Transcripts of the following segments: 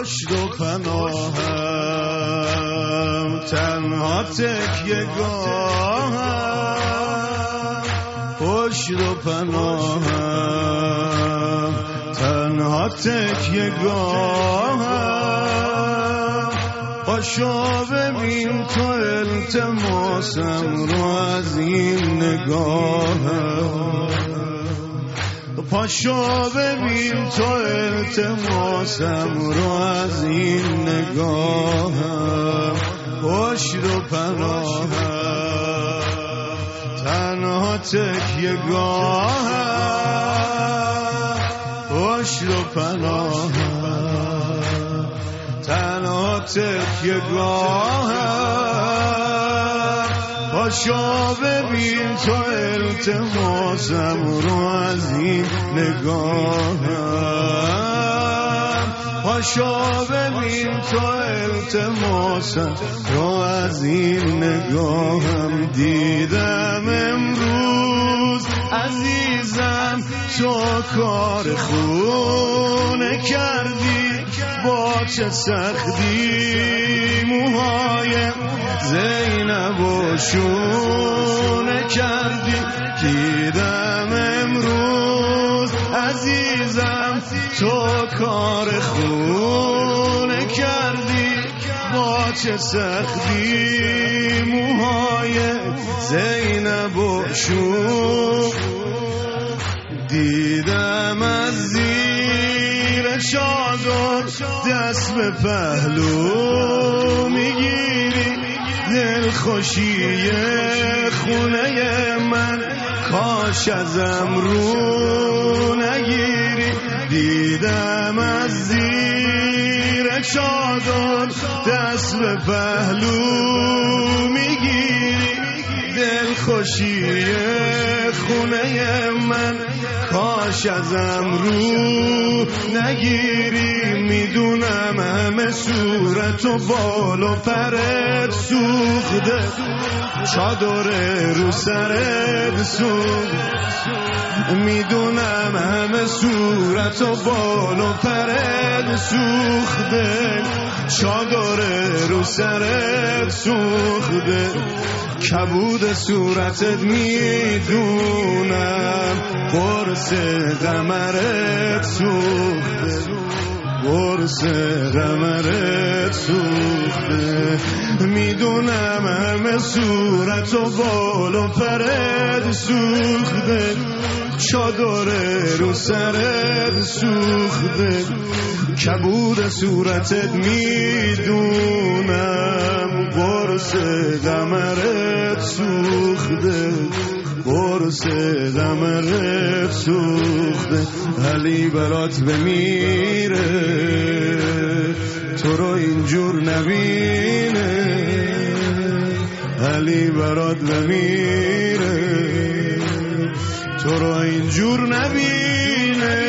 پشت و پناهم، تنها تکیه گاهم، پشت و پناهم، تنها تکیه گاهم. پاشو ببین تو التماسم رو از این نگاهم، پاشو ببین تو التماسم رو از این نگاهم. پشت و پناهم، تنها تکیه گاهم، پشت و پناهم، تنها تکیه گاهم. پاشو ببین تو التماسم رو از این نگاهم، پاشو ببین تو التماسم رو از این نگاهم. دیدم امروز عزیزم تو کار خونه کردی، با چه سختی موهای زینب و شونه کردی. دیدم امروز عزیزم تو کار خونه کردی، با چه سختی موهای زینب و شونه. دیدم از زیر چادر دست به پهلو میگیری، دلخوشی خونه من کاش ازم رو نگیری. دیدم از زیر چادر دست به پهلو میگیری، دلخوشی خونه من کاش ازم رو نگیری. میدونم همه صورت و بال و پرت سوخته، چادر رو سرت سوخته. میدونم همه صورت و بال و پرت سوخته، چادر رو سرت سوخته. کبود صورتت میدونم قرص قمرت سوخته، قرص قمرت سوخته. میدونم همه صورت و بال و پرت سوخته، چادر رو سرت سوخته. کبود صورتت میدونم قرص قمرت سوخته، قرص قمرت سوخته. علی برات بمیره تو رو اینجور نبینه، علی برات بمیره تو رو اینجور نبینه.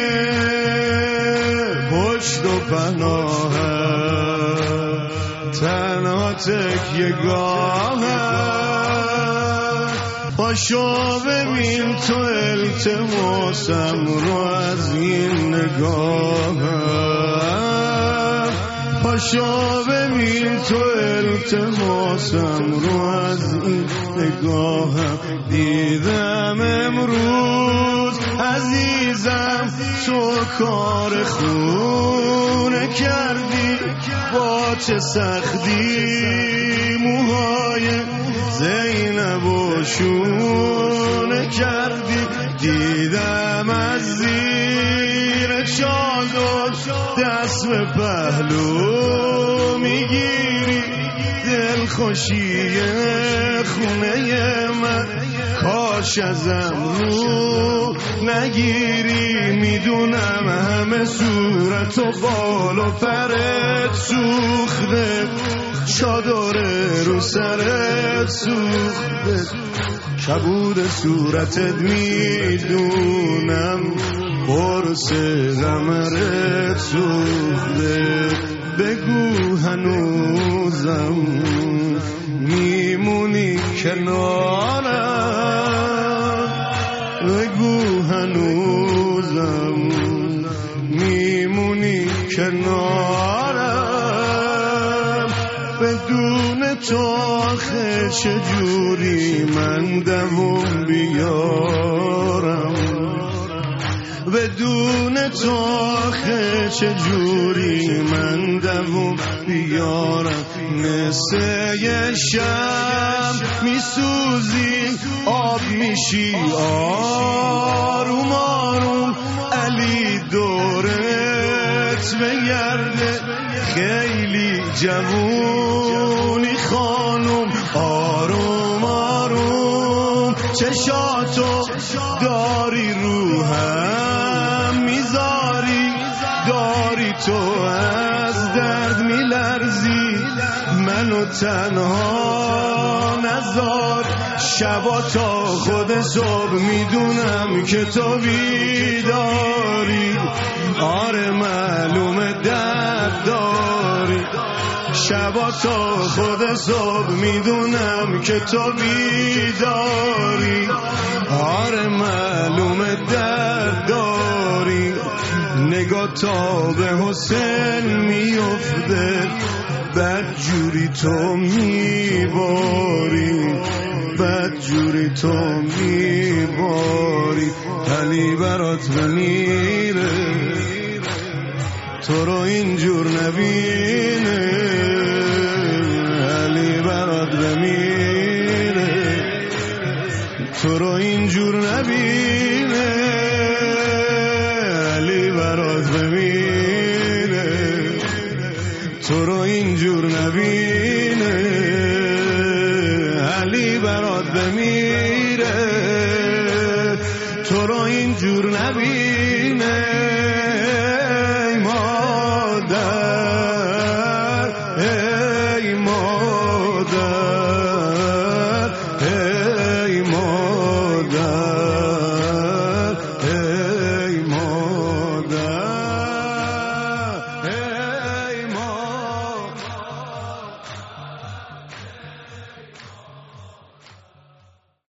پشت و پناهم، تنها تکیه گاهم. پاشو ببین تو التماسم رو از این نگاهم، پاشو ببین تو التماسم رو از این نگاهم. دیدم امروز عزیزم تو کار خونه کردی، با چه سختی موهای زینب و شونه کردی. دیدم از زیر چادر دست به پهلو میگیری، دلخوشی خونه من کاش ازم رو نگیری. میدونم همه صورت و بال و پرت سوخته، چادر رو سرت سوخته. کبود صورتت میدونم قرص قمرت سوخته. بگو هنوزم میمونی کنارم، بگو هنوزم میمونی کنارم، بدون تو آخه چجوری من دووم بیارم، بدون تو آخه چجوری من دووم بیارم. مثل یه شم میسوزی آب میشی آروم آروم، علی دورت بگرده خیلی جوونی خانم، آروم آروم چشاتو داری رو هم میذاری، داری تو از درد میلرزی، منو تنها نذار شبا تا خود صبح، میدونم که تو بیداری، آره معلومه درد داری، شبا تا خود صبح میدونم که تو بیداری، آره معلومه درد داری. نگاه تا به حسین میفته بدجوری تو میباری، بدجوری تو میباری، علی برات بمیره تو رو اینجور نبینه، علی برات بمیره تو رو اینجور نبینه، علی برات بمیره تو رو اینجور نبینه، علی برات بمیره تو رو اینجور نبینه. ای مادر ای مادر